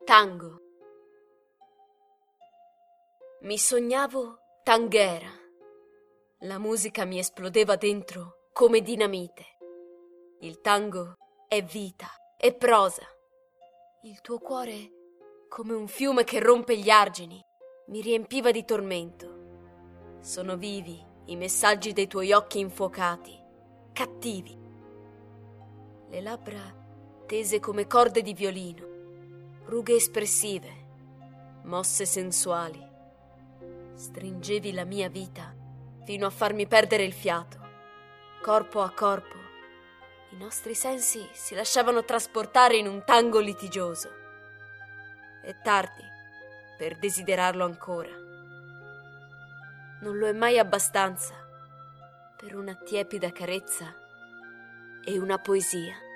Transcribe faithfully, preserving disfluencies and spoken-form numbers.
Tango. Mi sognavo tanghera. La musica mi esplodeva dentro come dinamite. Il tango è vita, è prosa. Il tuo cuore, come un fiume che rompe gli argini, mi riempiva di tormento. Sono vivi i messaggi dei tuoi occhi infuocati, cattivi. Le labbra tese come corde di violino, rughe espressive, mosse sensuali. Stringevi la mia vita fino a farmi perdere il fiato. Corpo a corpo, i nostri sensi si lasciavano trasportare in un tango litigioso. È tardi per desiderarlo ancora. Non lo è mai abbastanza per una tiepida carezza e una poesia.